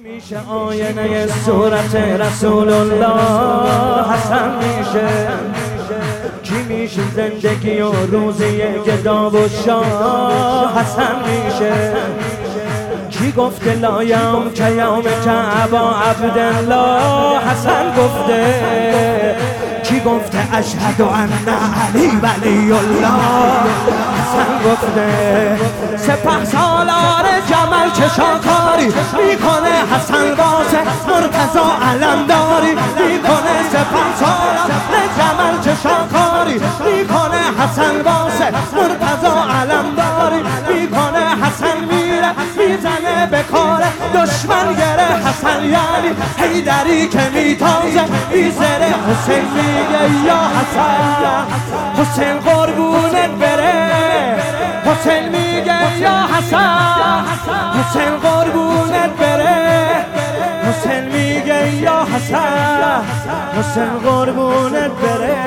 میشه آینه صورت رسول الله حسن میشه؟ کی میشه زندگی و روزی گدا و شاه حسن میشه؟ کی گفته لا یوم که یوم که ابا عبدالله حسن گفته؟ کی گفته اشهد ان علی ولی الله حسن گفته؟ سپه سالار جمل چشاکاری میکنه حسن واسه مرتضی علمداری میکنه. سپه سالار جمل چشاکاری میکنه حسن واسه مرتضی علمداری میکنه. حسن میره میزنه به کار دشمن گره حسن یعنی حیدری که میتازه میزره. حسین میگه یا حسن حسین قربونت بره. حسین میگه یا حسن حسین قربونت بره. حسین میگه یا حسن حسین قربونت بره.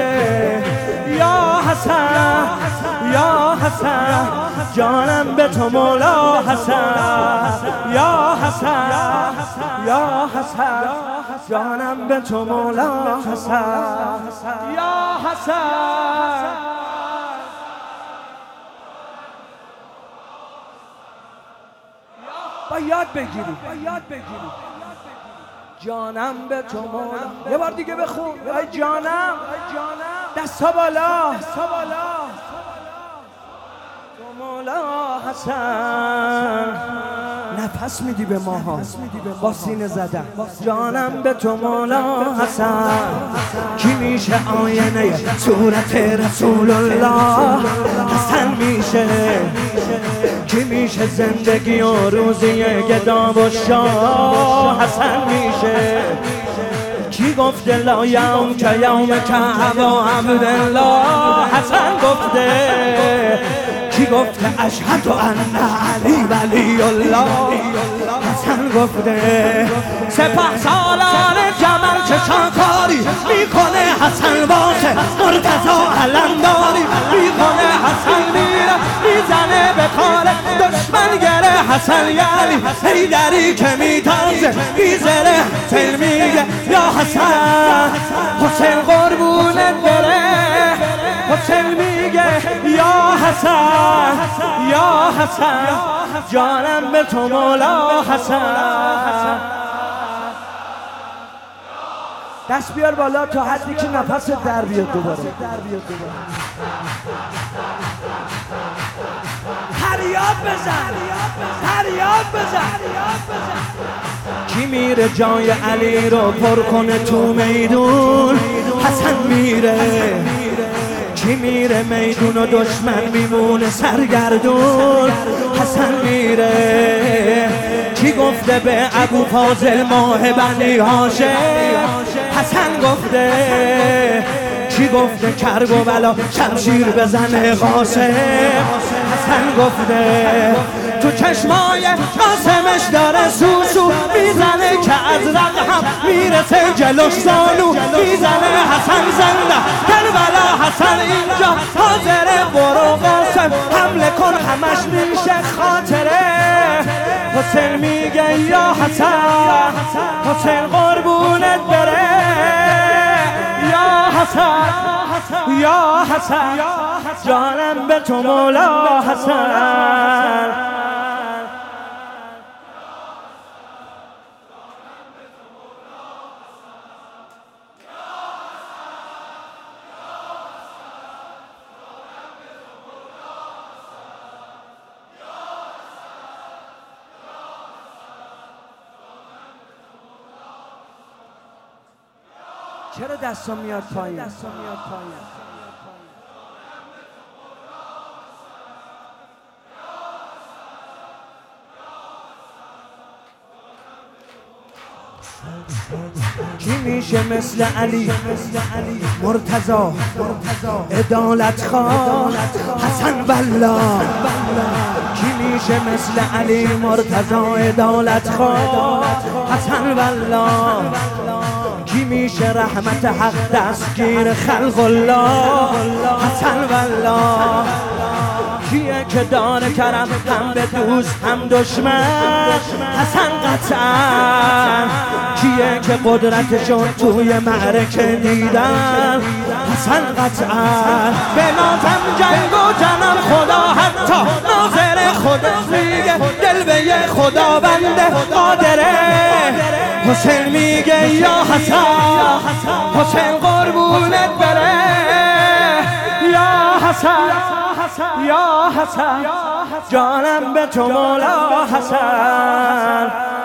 یا حسن یا حسن جانم به تو مولا حسن. یا حسن یا حسن جانم به تو مولا حسن. یا حسن با یاد بگیری جانم به تو مولا. یه بار دیگه بخون ای جانم دستا بالا تو مولا حسن. نفس میدی به ماها با سینه زدن جانم به تو مولا حسن. کی میشه آینه صورت رسول الله حسن میشه؟ کی میشه زندگی و روزی گدا و شاه حسن میشه؟ کی گفته لا یوم که یوم که ابا عبدالله حسن گفته؟ کی گفته اشهد ان علی ولی الله حسن گفته؟ سپه سالار جمل چشاکاری میکنه حسن واسه مرتضی علمداری میکنه. حسن میره میزنه به کار دشمن گره حسن یعنی حیدری که میتازه میزره. حسین میگه یا حسن حسین قربونت بره. حسین میگه یا حسن یا حسن جانم به تو مولا حسن. دست بیار بالا تا حدی که نفس در بیاد دوباره. فریاد بزن. کی میره جای علی رو پر کنه تو میدون حسن میره؟ کی میره میدون و دشمن میمونه سرگردون حسن میره؟ کی گفته به ابو فاضل ماه بنی هاشم حسن گفته؟ کی گفته کرب و بلا شمشیر بزنه قاسم حسن گفته؟ تو چشمای قاسمش داره سوسو میزنه که از رقم میرسه جلوش زانو میزنه. حسن زنده کربلا حسن اینجا حاضره. برو قاسم حمله کن همش میشه خاطره. حسین میگه یا حسن حسین قربونت بره. یا حسن یا حسن جانم به تو مولا حسن. چرا دستم میاد پایین؟ کی میشه مثل علی مرتضی عدالت خواه حسن والله؟ کی میشه مثل علی مرتضی عدالت خواه حسن والله؟ کی میشه رحمت حق دستگیر خلق الله حسن والله؟ کیه که داره کرم هم به دوست هم دشمن؟ حسن قطعا کیه که قدرتشون توی معرکه دیدن؟ حسن قطعا به نازم جنگ و جنم خدا حتی ناظر خودش میگه دل به یه خدا بنده قادره. حسین میگه یا حسن حسین قربونت بره یا حسن یا حسن جانم به تو مولا حسن